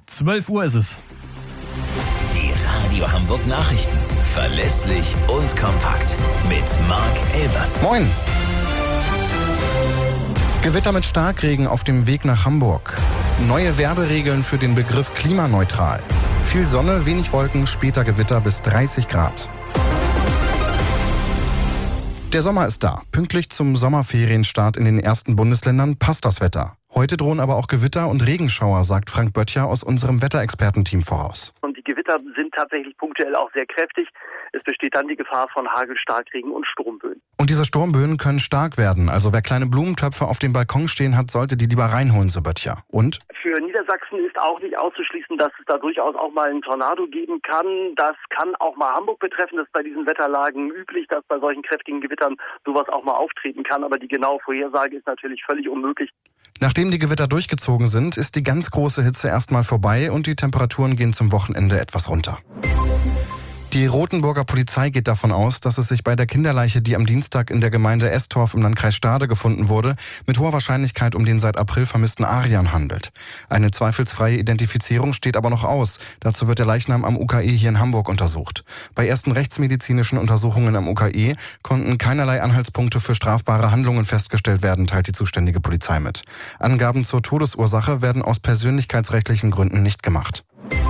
12 Uhr ist es. Die Radio Hamburg Nachrichten. Verlässlich und kompakt. Mit Marc Elvers. Moin! Gewitter mit Starkregen auf dem Weg nach Hamburg. Neue Werberegeln für den Begriff klimaneutral. Viel Sonne, wenig Wolken, später Gewitter bis 30 Grad. Der Sommer ist da. Pünktlich zum Sommerferienstart in den ersten Bundesländern passt das Wetter. Heute drohen aber auch Gewitter und Regenschauer, sagt Frank Böttcher aus unserem Wetterexpertenteam voraus. Und die Gewitter sind tatsächlich punktuell auch sehr kräftig. Es besteht dann die Gefahr von Hagel, Starkregen und Sturmböen. Und diese Sturmböen können stark werden. Also wer kleine Blumentöpfe auf dem Balkon stehen hat, sollte die lieber reinholen, so Böttcher. Und? Für Niedersachsen ist auch nicht auszuschließen, dass es da durchaus auch mal einen Tornado geben kann. Das kann auch mal Hamburg betreffen. Das ist bei diesen Wetterlagen üblich, dass bei solchen kräftigen Gewittern sowas auch mal auftreten kann. Aber die genaue Vorhersage ist natürlich völlig unmöglich. Nachdem die Gewitter durchgezogen sind, ist die ganz große Hitze erstmal vorbei und die Temperaturen gehen zum Wochenende etwas runter. Die Rothenburger Polizei geht davon aus, dass es sich bei der Kinderleiche, die am Dienstag in der Gemeinde Estorf im Landkreis Stade gefunden wurde, mit hoher Wahrscheinlichkeit um den seit April vermissten Arian handelt. Eine zweifelsfreie Identifizierung steht aber noch aus. Dazu wird der Leichnam am UKE hier in Hamburg untersucht. Bei ersten rechtsmedizinischen Untersuchungen am UKE konnten keinerlei Anhaltspunkte für strafbare Handlungen festgestellt werden, teilt die zuständige Polizei mit. Angaben zur Todesursache werden aus persönlichkeitsrechtlichen Gründen nicht gemacht.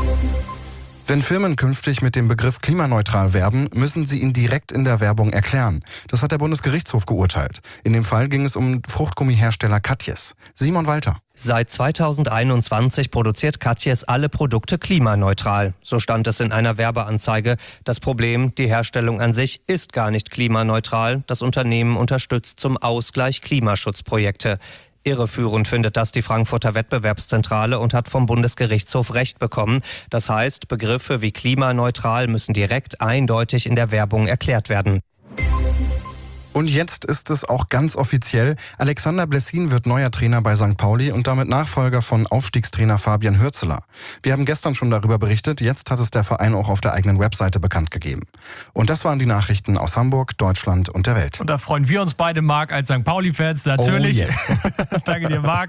Wenn Firmen künftig mit dem Begriff klimaneutral werben, müssen sie ihn direkt in der Werbung erklären. Das hat der Bundesgerichtshof geurteilt. In dem Fall ging es um Fruchtgummihersteller Katjes. Simon Walter. Seit 2021 produziert Katjes alle Produkte klimaneutral. So stand es in einer Werbeanzeige. Das Problem, die Herstellung an sich ist gar nicht klimaneutral. Das Unternehmen unterstützt zum Ausgleich Klimaschutzprojekte. Irreführend findet das die Frankfurter Wettbewerbszentrale und hat vom Bundesgerichtshof Recht bekommen. Das heißt, Begriffe wie klimaneutral müssen direkt eindeutig in der Werbung erklärt werden. Und jetzt ist es auch ganz offiziell. Alexander Blessin wird neuer Trainer bei St. Pauli und damit Nachfolger von Aufstiegstrainer Fabian Hürzeler. Wir haben gestern schon darüber berichtet, jetzt hat es der Verein auch auf der eigenen Webseite bekannt gegeben. Und das waren die Nachrichten aus Hamburg, Deutschland und der Welt. Und da freuen wir uns beide, Marc, als St. Pauli-Fans natürlich. Oh yes. Danke dir, Marc.